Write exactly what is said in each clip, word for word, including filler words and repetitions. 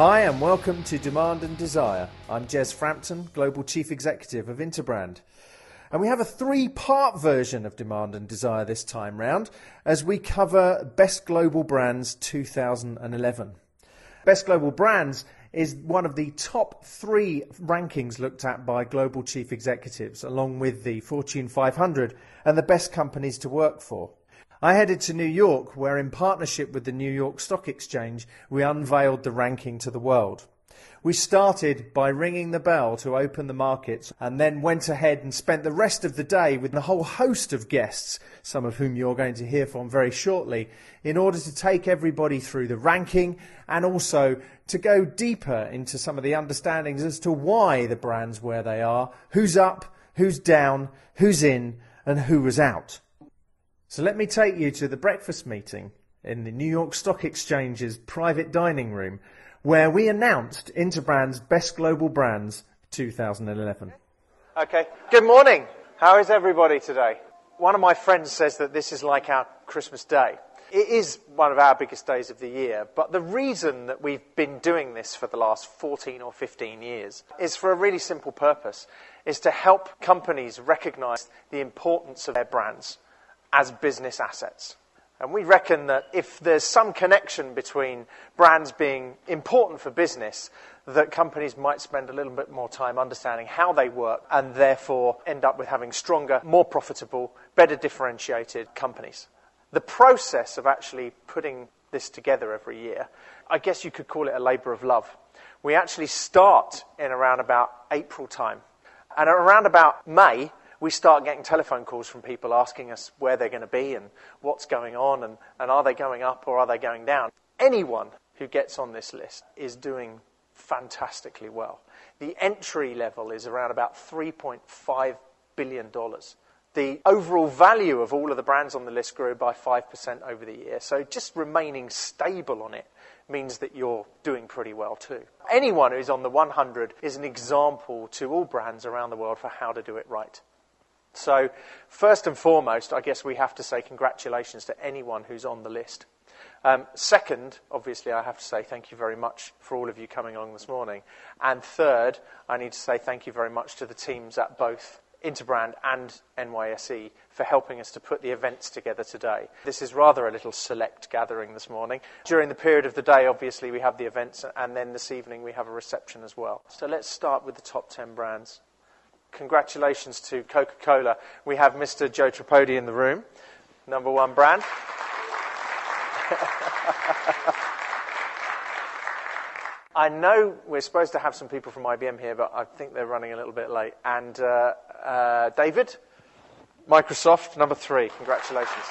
Hi and welcome to Demand and Desire. I'm Jez Frampton, Global Chief Executive of Interbrand. And we have a three-part version of Demand and Desire this time round as we cover Best Global Brands two thousand eleven. Best Global Brands is one of the top three rankings looked at by global chief executives, along with the Fortune five hundred and the best companies to work for. I headed to New York, where in partnership with the New York Stock Exchange, we unveiled the ranking to the world. We started by ringing the bell to open the markets and then went ahead and spent the rest of the day with a whole host of guests, some of whom you're going to hear from very shortly, in order to take everybody through the ranking and also to go deeper into some of the understandings as to why the brands where they are, who's up, who's down, who's in and who was out. So let me take you to the breakfast meeting in the New York Stock Exchange's private dining room, where we announced Interbrand's Best Global Brands two thousand eleven. Okay, good morning. How is everybody today? One of my friends says that this is like our Christmas day. It is one of our biggest days of the year, but the reason that we've been doing this for the last fourteen or fifteen years is for a really simple purpose, is to help companies recognise the importance of their brands as business assets. And we reckon that if there's some connection between brands being important for business, that companies might spend a little bit more time understanding how they work and therefore end up with having stronger, more profitable, better differentiated companies. The process of actually putting this together every year, I guess you could call it a labour of love. We actually start in around about April time. And around about May, we start getting telephone calls from people asking us where they're going to be and what's going on and, and are they going up or are they going down. Anyone who gets on this list is doing fantastically well. The entry level is around about three point five billion dollars. The overall value of all of the brands on the list grew by five percent over the year. So just remaining stable on it means that you're doing pretty well too. Anyone who's on the one hundred is an example to all brands around the world for how to do it right. So first and foremost, I guess we have to say congratulations to anyone who's on the list. Um, second, obviously, I have to say thank you very much for all of you coming along this morning. And third, I need to say thank you very much to the teams at both Interbrand and N Y S E for helping us to put the events together today. This is rather a little select gathering this morning. During the period of the day, obviously, we have the events, and then this evening we have a reception as well. So let's start with the top ten brands. Congratulations to Coca-Cola. We have Mister Joe Tripodi in the room, number one brand. I know we're supposed to have some people from I B M here, but I think they're running a little bit late. And uh, uh, David, Microsoft, number three. Congratulations.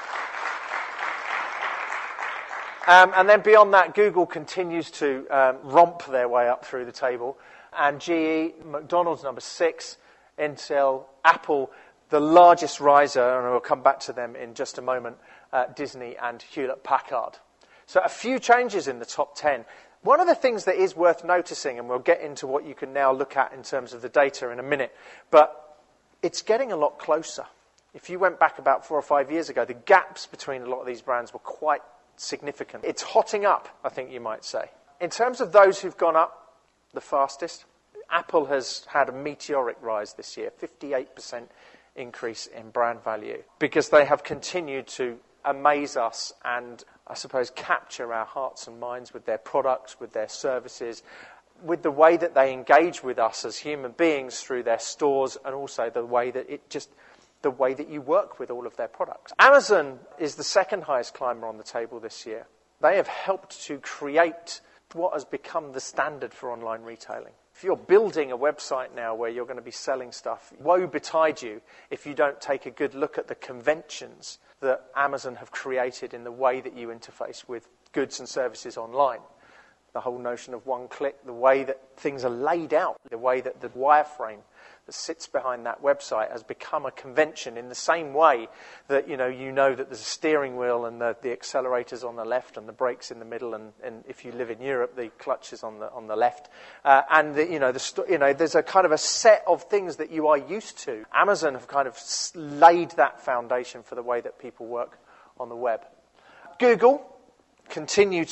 Um, and then beyond that, Google continues to um, romp their way up through the table. And G E, McDonald's number six, Intel, Apple, the largest riser, and we'll come back to them in just a moment, uh, Disney and Hewlett-Packard. So a few changes in the top ten. One of the things that is worth noticing, and we'll get into what you can now look at in terms of the data in a minute, but it's getting a lot closer. If you went back about four or five years ago, the gaps between a lot of these brands were quite significant. It's hotting up, I think you might say. In terms of those who've gone up the fastest, Apple has had a meteoric rise this year, fifty-eight percent increase in brand value, because they have continued to amaze us and, I suppose, capture our hearts and minds with their products, with their services, with the way that they engage with us as human beings through their stores, and also the way that it just, the way that you work with all of their products. Amazon is the second highest climber on the table this year. They have helped to create what has become the standard for online retailing. If you're building a website now where you're going to be selling stuff, woe betide you if you don't take a good look at the conventions that Amazon have created in the way that you interface with goods and services online. The whole notion of one click, the way that things are laid out, the way that the wireframe that sits behind that website has become a convention in the same way that, you know, you know that there's a steering wheel and the, the accelerators on the left and the brakes in the middle, and, and if you live in Europe, the clutch is on the on the left. Uh, and, the, you know, the st- you know, there's a kind of a set of things that you are used to. Amazon have kind of laid that foundation for the way that people work on the web. Google continue to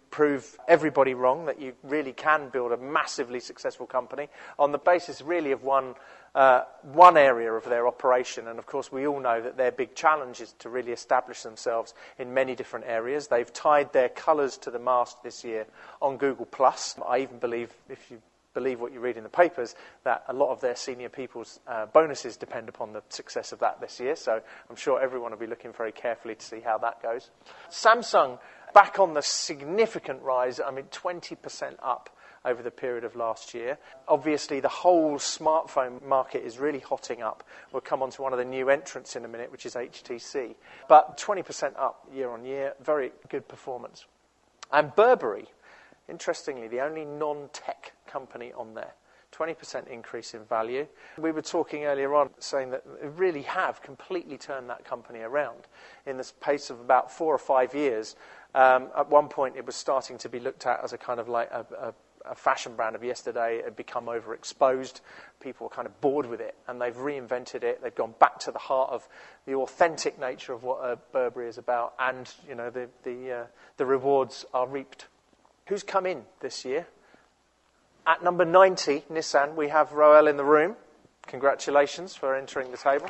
prove everybody wrong, that you really can build a massively successful company on the basis really of one uh, one area of their operation. And of course we all know that their big challenge is to really establish themselves in many different areas. They've tied their colours to the mast this year on Google Plus. I even believe, if you believe what you read in the papers, that a lot of their senior people's uh, bonuses depend upon the success of that this year. So I'm sure everyone will be looking very carefully to see how that goes. Samsung, back on the significant rise, I mean twenty percent up over the period of last year. Obviously, the whole smartphone market is really hotting up. We'll come on to one of the new entrants in a minute, which is H T C. But twenty percent up year on year, very good performance. And Burberry, interestingly, the only non-tech company on there, twenty percent increase in value. We were talking earlier on saying that they really have completely turned that company around in the space of about four or five years. Um, at one point, it was starting to be looked at as a kind of like a, a a fashion brand of yesterday. It had become overexposed. People were kind of bored with it, and they've reinvented it. They've gone back to the heart of the authentic nature of what uh, Burberry is about, and you know the the uh, the rewards are reaped. Who's come in this year? At number ninety, Nissan, we have Roel in the room. Congratulations for entering the table.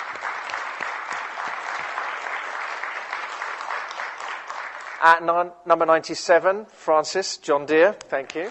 At non, number ninety-seven, Francis, John Deere, thank you.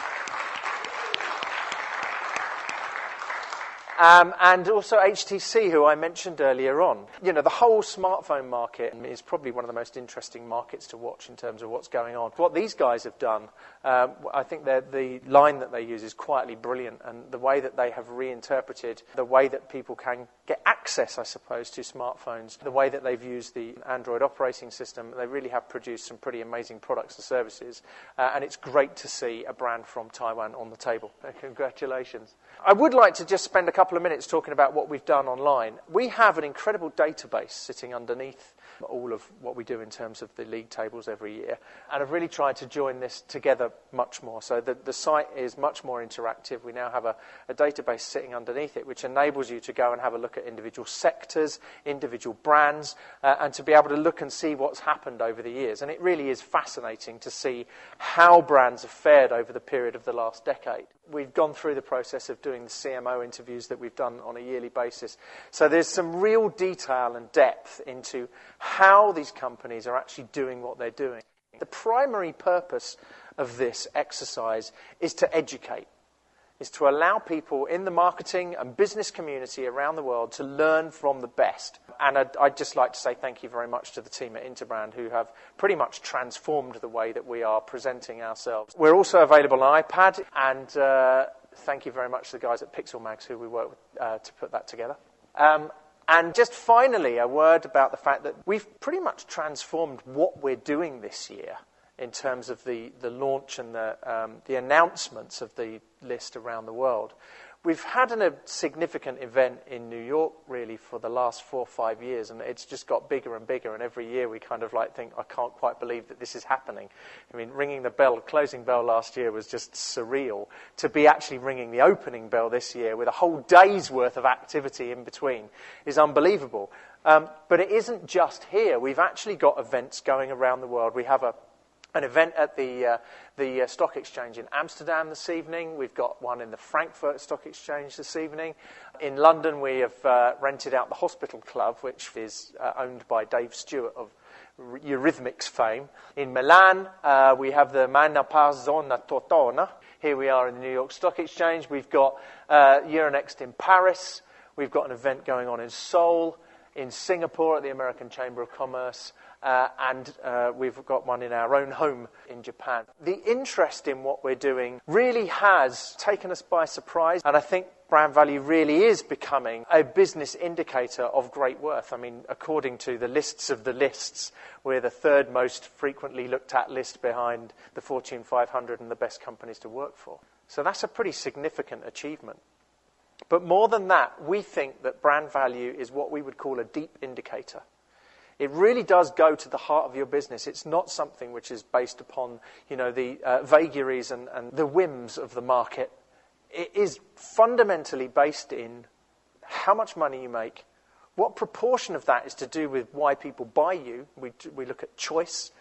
Um, and also H T C, who I mentioned earlier on. You know, the whole smartphone market is probably one of the most interesting markets to watch in terms of what's going on. What these guys have done, um, I think the line that they use is quietly brilliant, and the way that they have reinterpreted the way that people can get access, I suppose, to smartphones, the way that they've used the Android operating system, they really have produced some pretty amazing products and services. Uh, and it's great to see a brand from Taiwan on the table. Uh, congratulations. I would like to just spend a couple of minutes talking about what we've done online. We have an incredible database sitting underneath all of what we do in terms of the league tables every year, and I've really tried to join this together much more. So the, the site is much more interactive. We now have a, a database sitting underneath it, which enables you to go and have a look at individual sectors, individual brands, uh, and to be able to look and see what's happened over the years. And it really is fascinating to see how brands have fared over the period of the last decade. We've gone through the process of doing the C M O interviews that we've done on a yearly basis. So there's some real detail and depth into how these companies are actually doing what they're doing. The primary purpose of this exercise is to educate, is to allow people in the marketing and business community around the world to learn from the best. And I'd, I'd just like to say thank you very much to the team at Interbrand, who have pretty much transformed the way that we are presenting ourselves. We're also available on iPad, and uh, thank you very much to the guys at Pixel Mags who we worked with uh, to put that together. Um, and just finally, a word about the fact that we've pretty much transformed what we're doing this year in terms of the, the launch and the, um, the announcements of the list around the world. We've had an, a significant event in New York, really, for the last four or five years, and it's just got bigger and bigger, and every year we kind of like think, I can't quite believe that this is happening. I mean, ringing the bell, closing bell last year was just surreal. To be actually ringing the opening bell this year with a whole day's worth of activity in between is unbelievable. Um, but it isn't just here. We've actually got events going around the world. We have a An event at the uh, the uh, Stock Exchange in Amsterdam this evening. We've got one in the Frankfurt Stock Exchange this evening. In London, we have uh, rented out the Hospital Club, which is uh, owned by Dave Stewart of Eurythmics fame. In Milan, uh, we have the Manapa Zona Totona. Here we are in the New York Stock Exchange. We've got uh, Euronext in Paris. We've got an event going on in Seoul, in Singapore at the American Chamber of Commerce, uh, and uh, we've got one in our own home in Japan. The interest in what we're doing really has taken us by surprise, and I think brand value really is becoming a business indicator of great worth. I mean, according to the lists of the lists, we're the third most frequently looked at list behind the Fortune five hundred and the best companies to work for. So that's a pretty significant achievement. But more than that, we think that brand value is what we would call a deep indicator. It really does go to the heart of your business. It's not something which is based upon, you know, the uh, vagaries and, and the whims of the market. It is fundamentally based in how much money you make, what proportion of that is to do with why people buy you. We, we look at choice,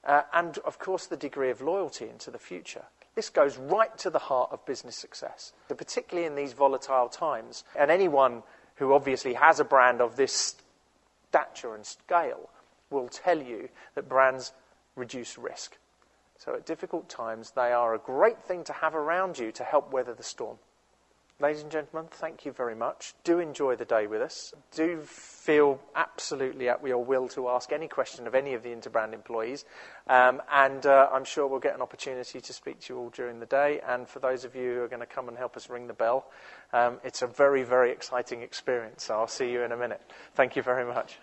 uh, and, of course, the degree of loyalty into the future. This goes right to the heart of business success, particularly in these volatile times. And anyone who obviously has a brand of this stature and scale will tell you that brands reduce risk. So at difficult times, they are a great thing to have around you to help weather the storm. Ladies and gentlemen, thank you very much. Do enjoy the day with us. Do feel absolutely at your will to ask any question of any of the Interbrand employees. Um, and uh, I'm sure we'll get an opportunity to speak to you all during the day. And for those of you who are going to come and help us ring the bell, um, it's a very, very exciting experience. So I'll see you in a minute. Thank you very much.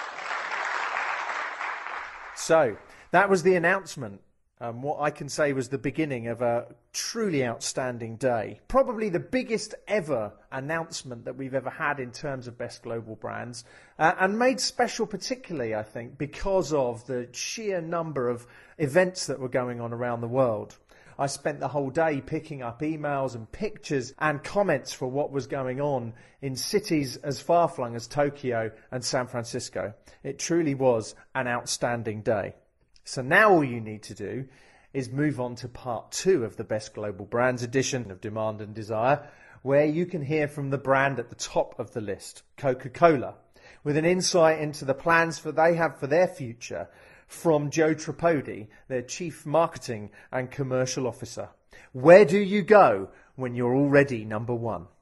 So that was the announcement. Um, what I can say was the beginning of a truly outstanding day. Probably the biggest ever announcement that we've ever had in terms of Best Global Brands. Uh, and made special particularly, I think, because of the sheer number of events that were going on around the world. I spent the whole day picking up emails and pictures and comments for what was going on in cities as far-flung as Tokyo and San Francisco. It truly was an outstanding day. So now all you need to do is move on to part two of the Best Global Brands edition of Demand and Desire, where you can hear from the brand at the top of the list, Coca-Cola, with an insight into the plans for they have for their future from Joe Tripodi, their Chief Marketing and Commercial Officer. Where do you go when you're already number one?